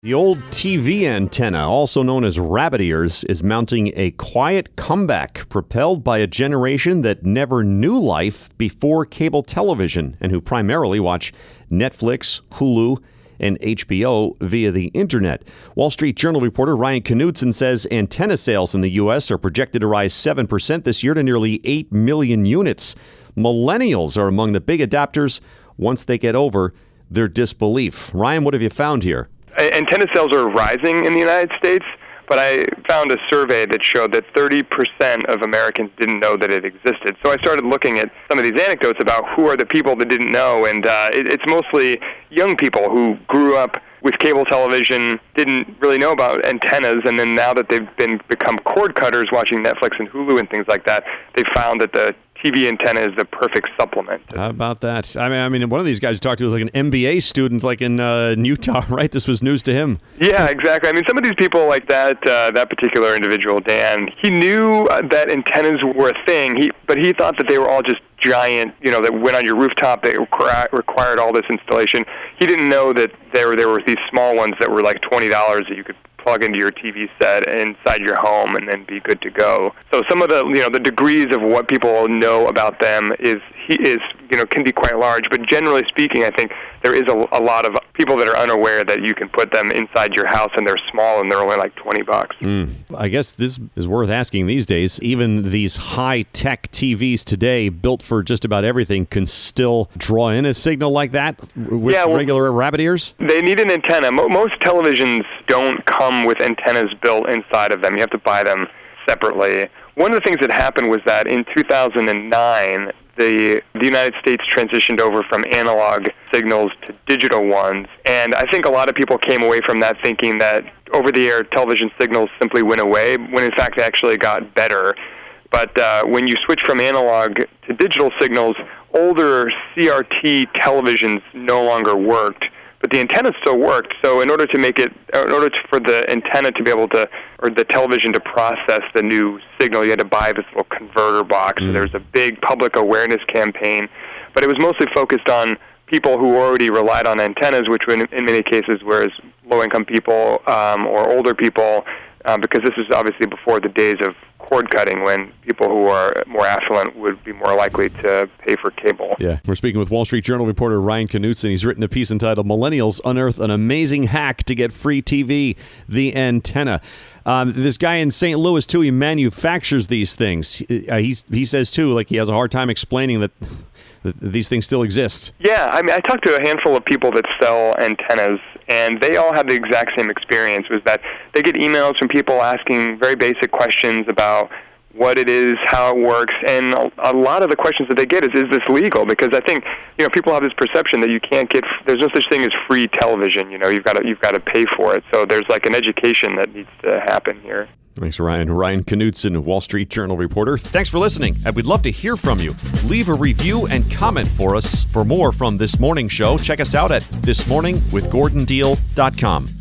The old TV antenna, also known as rabbit ears, is mounting a quiet comeback propelled by a generation that never knew life before cable television and who primarily watch Netflix, Hulu, and HBO via the internet. Wall Street Journal reporter Ryan Knutson says antenna sales in the U.S. are projected to rise 7% this year to nearly 8 million units. Millennials are among the big adopters once they get over their disbelief. Ryan, what have you found here? Antenna sales are rising in the United States, but I found a survey that showed that 30% of Americans didn't know that it existed. So I started looking at some of these anecdotes about who are the people that didn't know, and it's mostly young people who grew up with cable television, didn't really know about antennas, and then now that they've become cord cutters watching Netflix and Hulu and things like that, they found that the TV antenna is the perfect supplement. How about that? I mean, one of these guys you talked to was like an MBA student, like in Utah, right? This was news to him. Yeah, exactly. I mean, some of these people like that particular individual, Dan, he knew that antennas were a thing, but he thought that they were all just giant, that went on your rooftop, that required all this installation. He didn't know that there were these small ones that were like $20 that you could plug into your TV set inside your home and then be good to go. So some of the the degrees of what people know about them can be quite large, but generally speaking, I think there is a lot of people that are unaware that you can put them inside your house and they're small and they're only like $20. I guess this is worth asking these days. Even these high-tech TVs today, built for just about everything, can still draw in a signal like that with regular rabbit ears? They need an antenna. Most televisions don't come with antennas built inside of them. You have to buy them separately. One of the things that happened was that in 2009, the United States transitioned over from analog signals to digital ones, and I think a lot of people came away from that thinking that over-the-air television signals simply went away, when in fact they actually got better. But when you switch from analog to digital signals, older CRT televisions no longer worked, but the antenna still worked. So in order for the antenna to be able to, or the television to process the new signal, you had to buy this little converter box. So there was a big public awareness campaign, but it was mostly focused on people who already relied on antennas, which in many cases were low-income people or older people, because this is obviously before the days of cord cutting, when people who are more affluent would be more likely to pay for cable. Yeah, we're speaking with Wall Street Journal reporter Ryan Knutson. He's written a piece entitled "Millennials Unearth an Amazing Hack to Get Free TV, the Antenna." This guy in St. Louis, too, he manufactures these things. He says, too, like he has a hard time explaining that these things still exist. Yeah, I mean, I talked to a handful of people that sell antennas, and they all have the exact same experience, was that they get emails from people asking very basic questions about what it is, how it works, and a lot of the questions that they get is this legal? Because I think people have this perception that you can't get. There's no such thing as free television. You've got to pay for it. So there's like an education that needs to happen here. Thanks, Ryan. Ryan Knutson, Wall Street Journal reporter. Thanks for listening, and we'd love to hear from you. Leave a review and comment for us. For more from This Morning Show, check us out at thismorningwithgordondeal.com.